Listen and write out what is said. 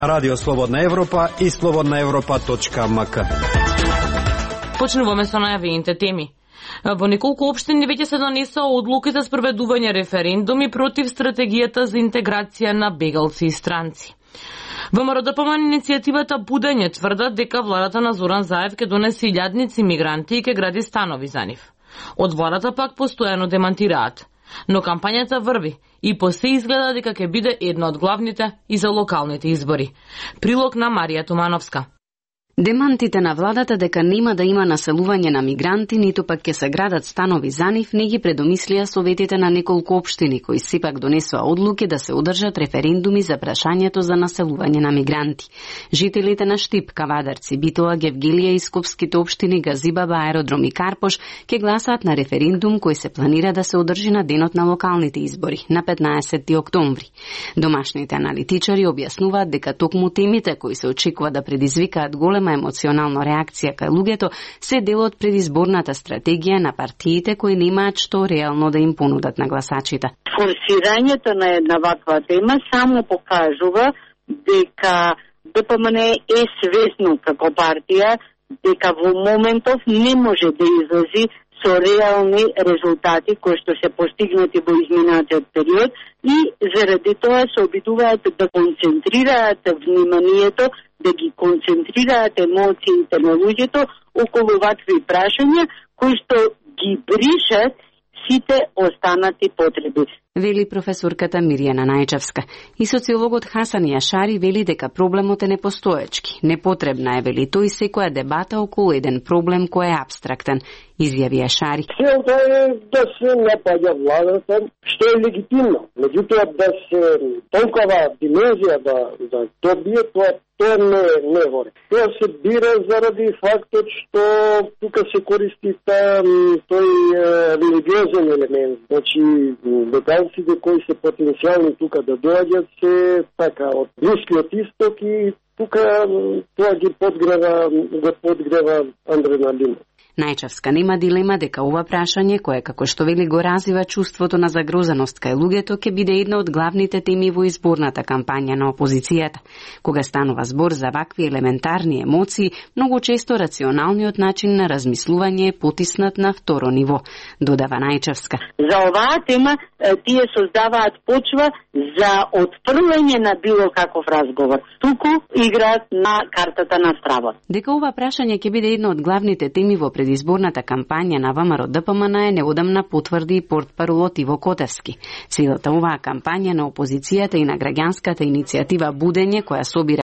Радио Слободна Европа и slobodnaevropa.mk. Почнуваме со најавените теми. Во неколку општини веќе се донесоа одлуки за спроведување референдуми против стратегијата за интеграција на бегалци и странци. ВМРО ДПМН иницијативата Будење тврдат дека владата на Зоран Заев ќе донесе илјадници мигранти и ќе гради станови за нив. Од владата пак постојано демантираат. Но кампањата врви и по се изгледа дека ќе биде една од главните и за локалните избори. Прилог на Марија Тумановска. Демантите на владата дека нема да има населување на мигранти, ниту пак ќе се градат станови за нив, не ги предомислија советите на неколку општини, кои сепак донесоа одлуки да се одржат референдуми за прашањето за населување на мигранти. Жителите на Штип, Кавадарци, Битола, Гевгелија и скопските општини Газибаба, Аеродром и Карпош ќе гласаат на референдум кој се планира да се одржи на денот на локалните избори, на 15 октомври. Домашните аналитичари објаснуваат дека токму темите кои се очекува да предизвикаат голема емоционална реакција кај луѓето се дел од предизборната стратегија на партиите кои немаат што реално да им понудат на гласачите. Форсирањето на една ваква тема само покажува дека ДПМН е свесно како партија дека во моментов не може да излази со реални резултати кои што се постигнати во изминатиот период и заради тоа се обидуваат да концентрираат вниманието, да ги концентрираат емоциите на луѓето околу вакви прашања кои што ги бришат сите останати потреби. Вели професорката Мирјана Најчевска. И социологот Хасан Јашари вели дека проблемот е непостоечки. Непотребна е, вели тој, секоја дебата околу еден проблем кој е абстрактен, изјави Јашари. Целта е да се напаѓа владата, што е легитимно. Меѓутоа да се толкова димензија да добие, тоа не води. Тоа се бира заради фактот што тука се користи тој религиозен елемент. Значи, бегалците кои се потенцијални тука да доаѓат се така од Блискиот исток и тука тоа ги подгрева адреналинот. Најчевска нема дилема дека ова прашање, кое како што вели го развива чувството на загрозеност кај луѓето, ќе биде една од главните теми во изборната кампања на опозицијата. Кога станува збор за вакви елементарни емоции, многу често рационалниот начин на размислување е потиснат на второ ниво, додава Најчевска. За оваа тема тие создаваат почва за отфрлање на било каков разговор. Туку играат на картата на стравот. Дека ова прашање ќе биде една од главните теми во предизборната кампања на ВМРО ДПМН е неодамна потврди и портпаролот Иво Котевски. Целата оваа кампања на опозицијата и на граѓанската иницијатива Будење, која собира